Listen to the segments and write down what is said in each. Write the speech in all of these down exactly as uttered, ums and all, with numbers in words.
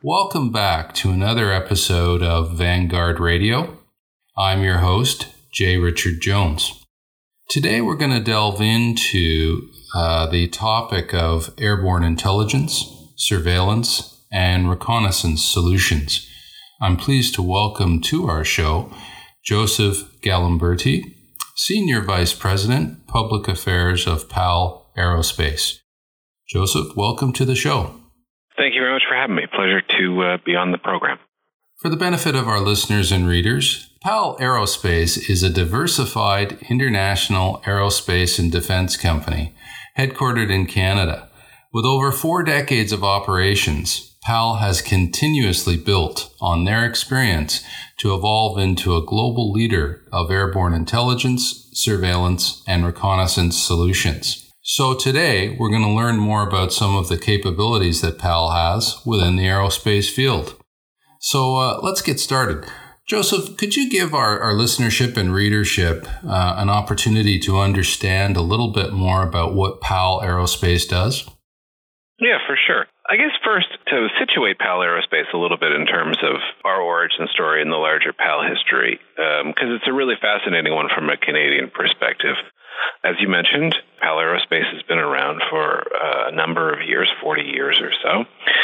Welcome back to another episode of Vanguard Radio. I'm your host, J. Richard Jones. Today we're going to delve into uh, the topic of airborne intelligence, surveillance, and reconnaissance solutions. I'm pleased to welcome to our show Joseph Galimberti, Senior Vice President, Public Affairs of P A L Aerospace. Joseph, welcome to the show. Thank you very much for having me. Pleasure to uh, be on the program. For the benefit of our listeners and readers, P A L Aerospace is a diversified international aerospace and defense company headquartered in Canada. With over four decades of operations, P A L has continuously built on their experience to evolve into a global leader of airborne intelligence, surveillance, and reconnaissance solutions. So today, we're going to learn more about some of the capabilities that P A L has within the aerospace field. So uh, let's get started. Joseph, could you give our, our listenership and readership uh, an opportunity to understand a little bit more about what P A L Aerospace does? Yeah, for sure. I guess first, to situate P A L Aerospace a little bit in terms of our origin story and the larger P A L history, because um, it's a really fascinating one from a Canadian perspective. As you mentioned, P A L Aerospace has been around for uh, a number of years, forty years or so.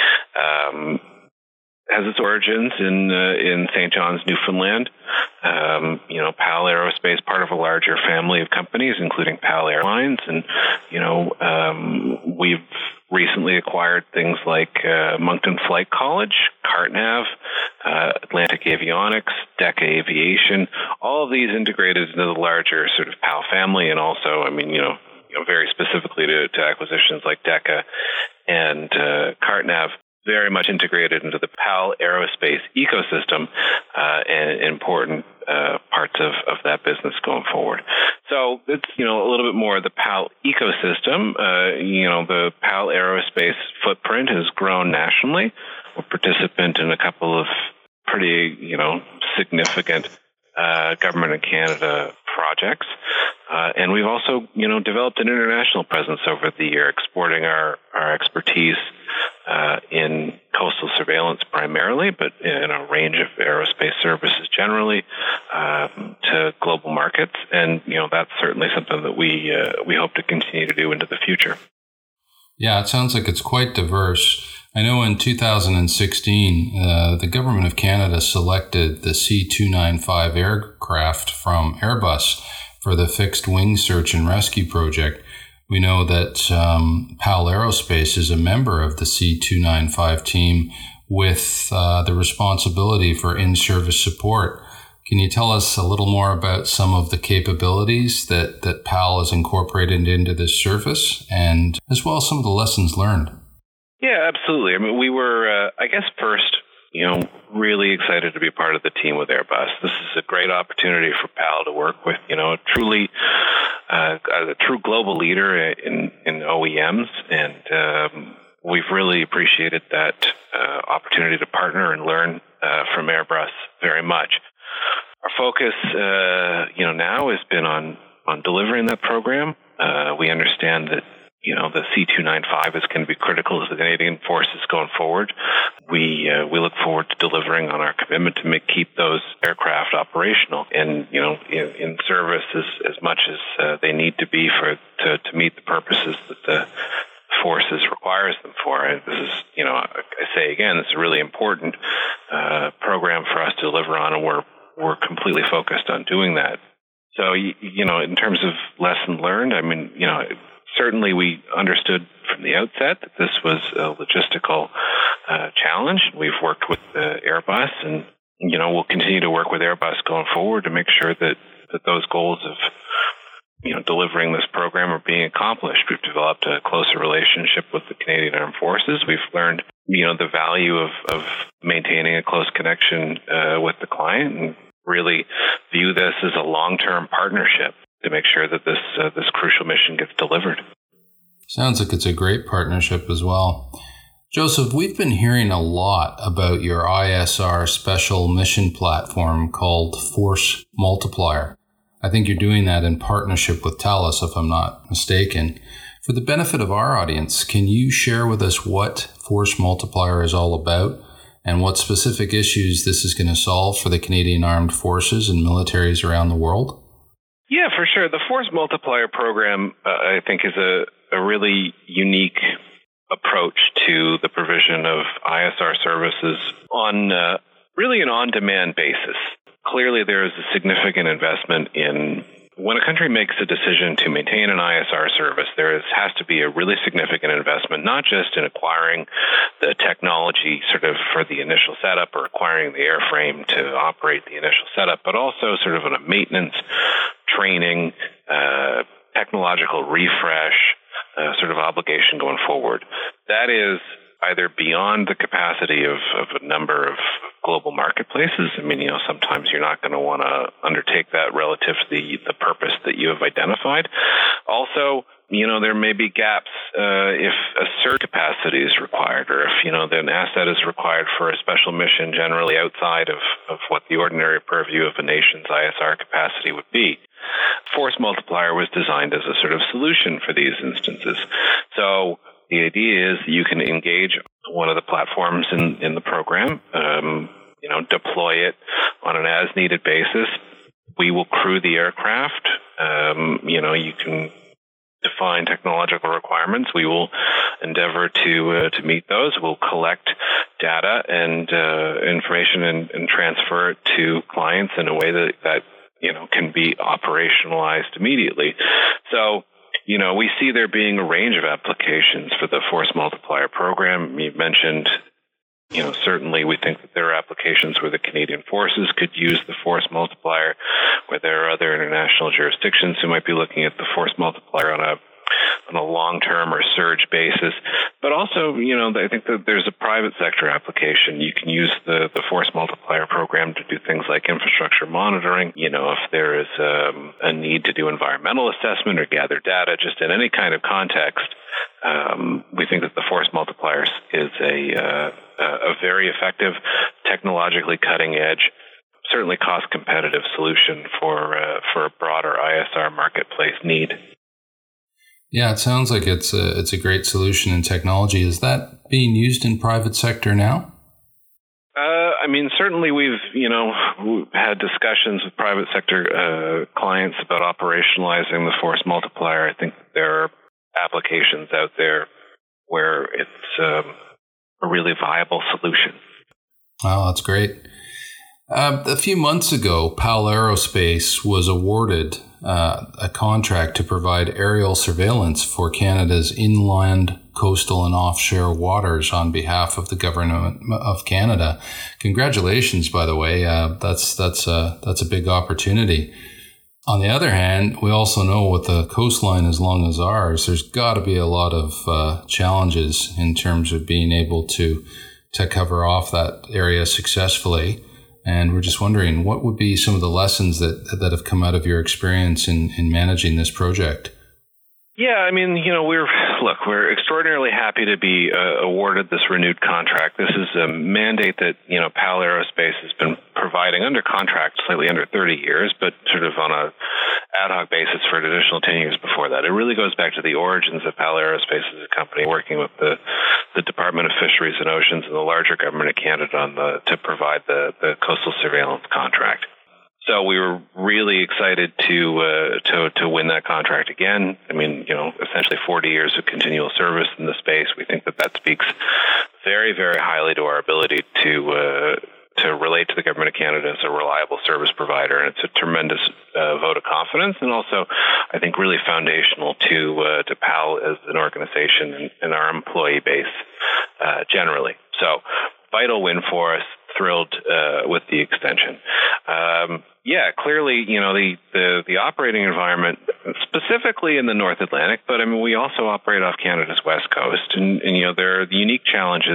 Um, has its origins in uh, in Saint John's, Newfoundland. Um, you know, P A L Aerospace, part of a larger family of companies, including P A L Airlines, and you know, um, we've recently acquired things like uh, Moncton Flight College, CartNav, uh, Atlantic Avionics, Deca Aviation, all of these integrated into the larger sort of P A L family, and also, I mean, you know, you know very specifically to, to acquisitions like Deca and uh, CartNav, very much integrated into the P A L Aerospace ecosystem uh, and important uh, parts of, of that business going forward. So it's, you know, a little bit more of the P A L ecosystem. Uh, you know, the P A L Aerospace footprint has grown nationally. We're a participant in a couple of pretty, you know, significant uh, government of Canada projects. Uh, and we've also, you know, developed an international presence over the year, exporting our, our expertise uh, in coastal surveillance primarily, but in a range of aerospace services generally um, to global markets. And, you know, that's certainly something that we uh, we hope to continue to do into the future. Yeah, it sounds like it's quite diverse. I know in two thousand sixteen, uh, the Government of Canada selected the C two ninety-five aircraft from Airbus for the Fixed Wing Search and Rescue Project. We know that um, P A L Aerospace is a member of the C two ninety-five team with uh, the responsibility for in-service support. Can you tell us a little more about some of the capabilities that, that P A L has incorporated into this service, and as well as some of the lessons learned? Yeah, absolutely. I mean, we were, uh, I guess, first, you know, really excited to be part of the team with Airbus. This is a great opportunity for P A L to work with, you know, truly uh, a true global leader in, in O E Ms, and um, we've really appreciated that uh, opportunity to partner and learn uh, from Airbus very much. Our focus, uh, you know, now has been on, on delivering that program. Uh, we understand that, you know, the C two ninety-five is going to be critical to the Canadian forces going forward. We uh, we look forward to delivering on our commitment to make, keep those aircraft operational and, you know, in, in service as, as much as uh, they need to be for to, to meet the purposes that the forces requires them for. And this is, you know, I say again, it's a really important uh, program for us to deliver on, and we're we're completely focused on doing that. So, you, you know, in terms of lesson learned, I mean, you know, certainly we understood from the outset that this was a logistical uh, challenge. We've worked with uh, Airbus, and, you know, we'll continue to work with Airbus going forward to make sure that, that those goals of, you know, delivering this program are being accomplished. We've developed a closer relationship with the Canadian Armed Forces. We've learned, you know, the value of, of maintaining a close connection uh, with the client, and really view this as a long-term partnership to make sure that this uh, this crucial mission gets delivered. Sounds like it's a great partnership as well. Joseph, we've been hearing a lot about your I S R special mission platform called Force Multiplier. I think you're doing that in partnership with Thales, if I'm not mistaken. For the benefit of our audience, can you share with us what Force Multiplier is all about and what specific issues this is going to solve for the Canadian Armed Forces and militaries around the world? Yeah, for sure. The Force Multiplier program, uh, I think, is a, a really unique approach to the provision of I S R services on uh, really an on-demand basis. Clearly, there is a significant investment in when a country makes a decision to maintain an I S R service, there is, has to be a really significant investment, not just in acquiring the technology sort of for the initial setup or acquiring the airframe to operate the initial setup, but also sort of on a maintenance, training, uh, technological refresh uh, sort of obligation going forward. That is either beyond the capacity of, of a number of global marketplaces. I mean, you know, sometimes you're not going to want to undertake that relative to the, the purpose that you have identified. Also, you know, there may be gaps uh, if a cert capacity is required, or if, you know, an asset is required for a special mission generally outside of, of what the ordinary purview of a nation's I S R capacity would be. Force Multiplier was designed as a sort of solution for these instances. So the idea is that you can engage one of the platforms in, in the program, um, you know, deploy it on an as-needed basis. We will crew the aircraft. Um, you know, you can define technological requirements. We will endeavor to uh, to meet those. We'll collect data and uh, information and, and transfer it to clients in a way that, that, you know, can be operationalized immediately. So, you know, we see there being a range of applications for the Force Multiplier program. You mentioned, you know, certainly we think that there are applications where the Canadian Forces could use the Force Multiplier, where there are other international jurisdictions who might be looking at the Force Multiplier on a on a long-term or surge basis. But also, you know, I think that there's a private sector application. You can use the, the Force Multiplier program to do things like infrastructure monitoring. You know, if there is um, a need to do environmental assessment or gather data, just in any kind of context, um, we think that the Force Multiplier is a, uh, a very effective, technologically cutting-edge, certainly cost-competitive solution for uh, for a broader I S R marketplace need. Yeah, it sounds like it's a, it's a great solution in technology. Is that being used in private sector now? Uh, I mean, certainly we've, you know, we've had discussions with private sector uh, clients about operationalizing the Force Multiplier. I think there are applications out there where it's um, a really viable solution. Wow, that's great. Uh, a few months ago, PAL Aerospace was awarded uh, a contract to provide aerial surveillance for Canada's inland, coastal, and offshore waters on behalf of the government of Canada. Congratulations, by the way. Uh, that's that's a that's a big opportunity. On the other hand, we also know with a coastline as long as ours, there's got to be a lot of uh, challenges in terms of being able to to cover off that area successfully. And we're just wondering, what would be some of the lessons that that have come out of your experience in, in managing this project? Yeah, I mean, you know, we're, look, we're extraordinarily happy to be uh, awarded this renewed contract. This is a mandate that, you know, PAL Aerospace has been providing under contract slightly under thirty years, but sort of on a ad hoc basis for an additional ten years before that. It really goes back to the origins of PAL Aerospace as a company working with the, the Department of Fisheries and Oceans and the larger government of Canada on the, to provide the, the coastal surveillance contract. So we were really excited to uh, to to win that contract again. I mean, you know, essentially forty years of continual service in the space. We think that that speaks very, very highly to our ability to uh, to relate to the government of Canada as a reliable service provider, and it's a tremendous uh, vote of confidence, and also, I think, really foundational to uh, to PAL as an organization and, and our employee base uh, generally. So, vital win for us. Thrilled uh, with the extension. Um, yeah, clearly, you know, the, the, the operating environment, specifically in the North Atlantic, but I mean, we also operate off Canada's West Coast, and, and you know, there are the unique challenges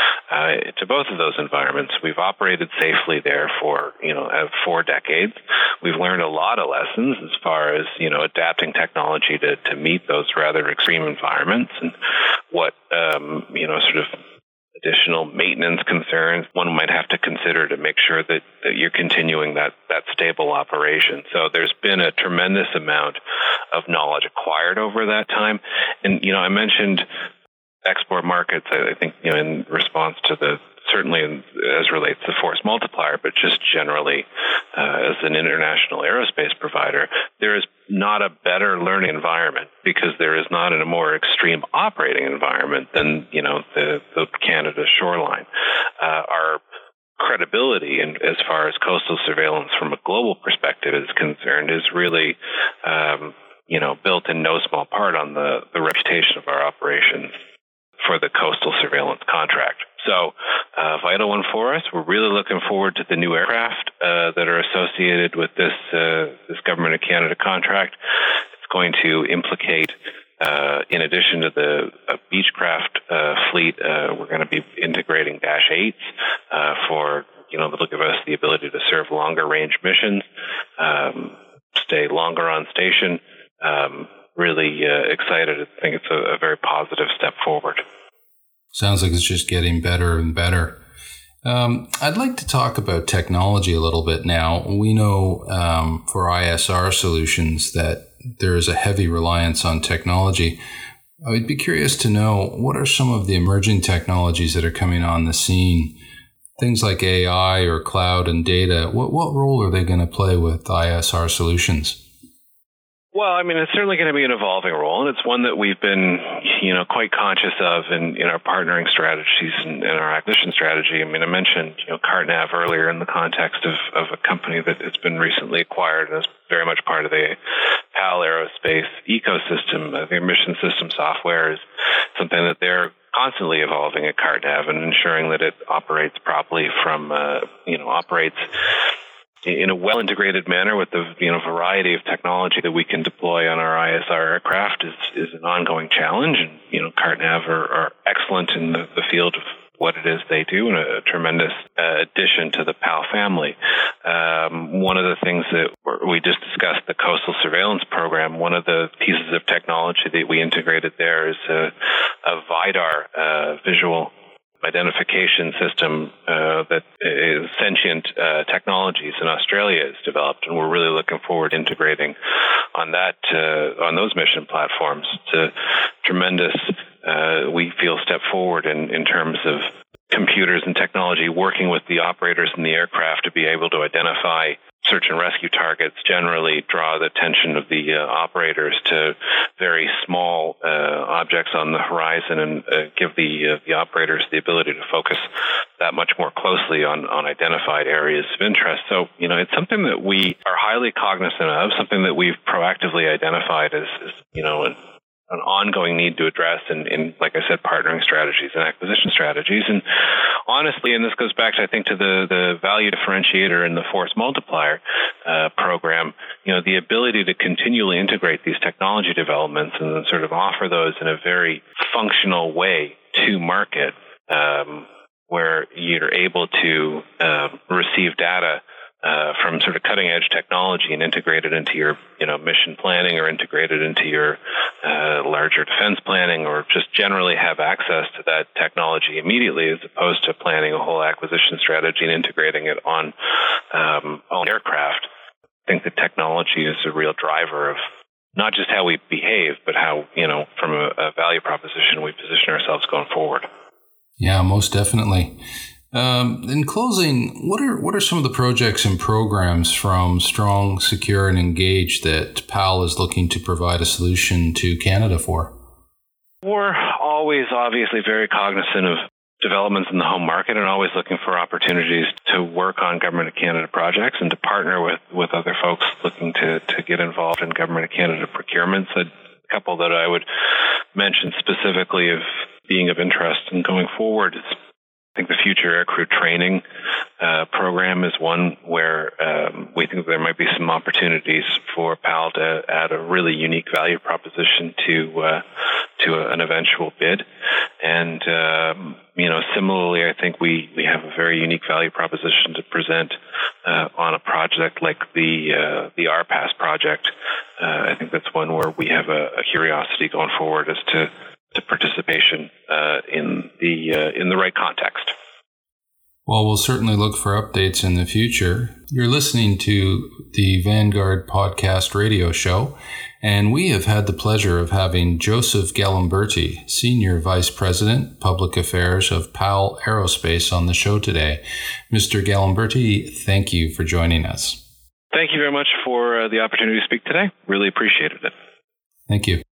uh, to both of those environments. We've operated safely there for, you know, uh, four decades. We've learned a lot of lessons as far as, you know, adapting technology to, to meet those rather extreme environments and what, um, you know, sort of additional maintenance concerns one might have to consider to make sure that, that you're continuing that, that stable operation. So there's been a tremendous amount of knowledge acquired over that time. And, you know, I mentioned export markets. I, I think, you know, in response to the certainly as relates to Force Multiplier, but just generally uh, as an international aerospace provider, there is not a better learning environment because there is not in a more extreme operating environment than, you know, the, the Canada shoreline. Uh, our credibility in, as far as coastal surveillance from a global perspective is concerned is really, um, you know, built in no small part on the, the reputation of our operations for the coastal surveillance contract. So, uh, vital one for us. We're really looking forward to the new aircraft uh, that are associated with this uh, this Government of Canada contract. It's going to implicate, uh, in addition to the uh, Beechcraft uh, fleet, uh, we're going to be integrating Dash eights uh, for, you know, that'll give us the ability to serve longer range missions, um, stay longer on station. Um, really uh, excited. I think it's a, a very positive step forward. Sounds like it's just getting better and better. Um, I'd like to talk about technology a little bit now. We know um, for I S R solutions that there is a heavy reliance on technology. I would be curious to know, what are some of the emerging technologies that are coming on the scene? Things like A I or cloud and data. What, what role are they going to play with I S R solutions? Well, I mean, it's certainly going to be an evolving role, and it's one that we've been, you know, quite conscious of in, in our partnering strategies and, and our acquisition strategy. I mean, I mentioned, you know, CartNav earlier in the context of, of a company that has been recently acquired and is very much part of the PAL Aerospace ecosystem. Uh, their mission system software is something that they're constantly evolving at CartNav and ensuring that it operates properly from, uh, you know, operates in a well-integrated manner with the, you know, variety of technology that we can deploy on our I S R aircraft is, is an ongoing challenge. And, you know, CartNav are, are excellent in the, the field of what it is they do and a, a tremendous uh, addition to the PAL family. Um, one of the things that we just discussed, the coastal surveillance program, one of the pieces of technology that we integrated there is a, a VIDAR uh, visual identification system uh, that is Sentient uh, Technologies in Australia has developed, and we're really looking forward to integrating on that uh, on those mission platforms. It's a tremendous, uh, we feel, step forward in, in terms of computers and technology working with the operators in the aircraft to be able to identify search and rescue targets, generally draw the attention of the uh, operators to very small uh, objects on the horizon, and uh, give the uh, the operators the ability to focus that much more closely on, on identified areas of interest. So, you know, it's something that we are highly cognizant of, something that we've proactively identified as, as you know, an, an ongoing need to address in, in, like I said, partnering strategies and acquisition strategies. And honestly, and this goes back, to, I think, to the, the value differentiator in the Force Multiplier uh, program, you know, the ability to continually integrate these technology developments and then sort of offer those in a very functional way to market, um, where you're able to uh, receive data Uh, from sort of cutting edge technology and integrate it into your, you know, mission planning, or integrate it into your uh, larger defense planning, or just generally have access to that technology immediately, as opposed to planning a whole acquisition strategy and integrating it on um, on aircraft. I think the technology is a real driver of not just how we behave, but how, you know, from a, a value proposition, we position ourselves going forward. Yeah, most definitely. Um, in closing, what are what are some of the projects and programs from Strong, Secure, and Engage that PAL is looking to provide a solution to Canada for? We're always obviously very cognizant of developments in the home market, and always looking for opportunities to work on Government of Canada projects and to partner with, with other folks looking to, to get involved in Government of Canada procurements. A couple that I would mention specifically of being of interest in going forward is, I think, the Future Aircrew Training uh, program is one where um, we think there might be some opportunities for PAL to add a really unique value proposition to uh, to a, an eventual bid. And um, you know, similarly, I think we, we have a very unique value proposition to present uh, on a project like the uh, the R PAS project. Uh, I think that's one where we have a, a curiosity going forward as to to participation uh, in the uh, in the right context. Well, we'll certainly look for updates in the future. You're listening to the Vanguard Podcast radio show, And we have had the pleasure of having Joseph Galimberti, Senior Vice President, Public Affairs of PAL Aerospace, on the show today. Mister Galimberti, thank you for joining us. Thank you very much for uh, the opportunity to speak today. Really appreciated it. Thank you.